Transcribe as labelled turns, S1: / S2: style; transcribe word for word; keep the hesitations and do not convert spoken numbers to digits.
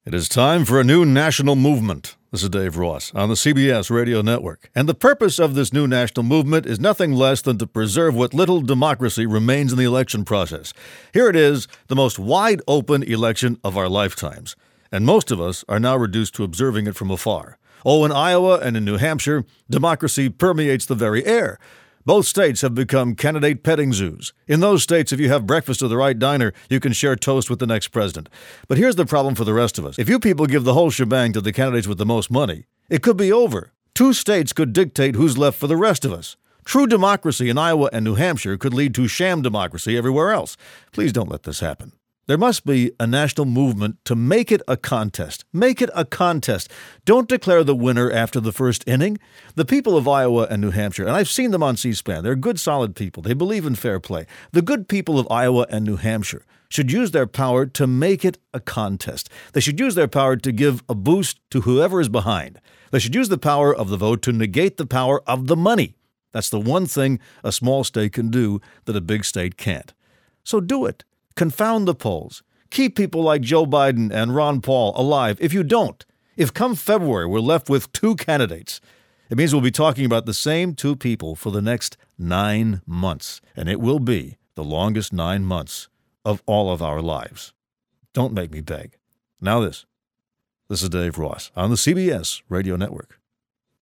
S1: It is time for a new national movement. This is Dave Ross on the C B S Radio Network. And the purpose of this new national movement is nothing less than to preserve what little democracy remains in the election process. Here it is, the most wide-open election of our lifetimes. And most of us are now reduced to observing it from afar. Oh, in Iowa and in New Hampshire, democracy permeates the very air. Both states have become candidate petting zoos. In those states, if you have breakfast at the right diner, you can share toast with the next president. But here's the problem for the rest of us. If you people give the whole shebang to the candidates with the most money, it could be over. Two states could dictate who's left for the rest of us. True democracy in Iowa and New Hampshire could lead to sham democracy everywhere else. Please don't let this happen. There must be a national movement to make it a contest. Make it a contest. Don't declare the winner after the first inning. The people of Iowa and New Hampshire, and I've seen them on C-SPAN, they're good, solid people. They believe in fair play. The good people of Iowa and New Hampshire should use their power to make it a contest. They should use their power to give a boost to whoever is behind. They should use the power of the vote to negate the power of the money. That's the one thing a small state can do that a big state can't. So do it. Confound the polls. Keep people like Joe Biden and Ron Paul alive. If you don't, if come February we're left with two candidates, it means we'll be talking about the same two people for the next nine months. And it will be the longest nine months of all of our lives. Don't make me beg. Now this. This is Dave Ross on the C B S Radio Network.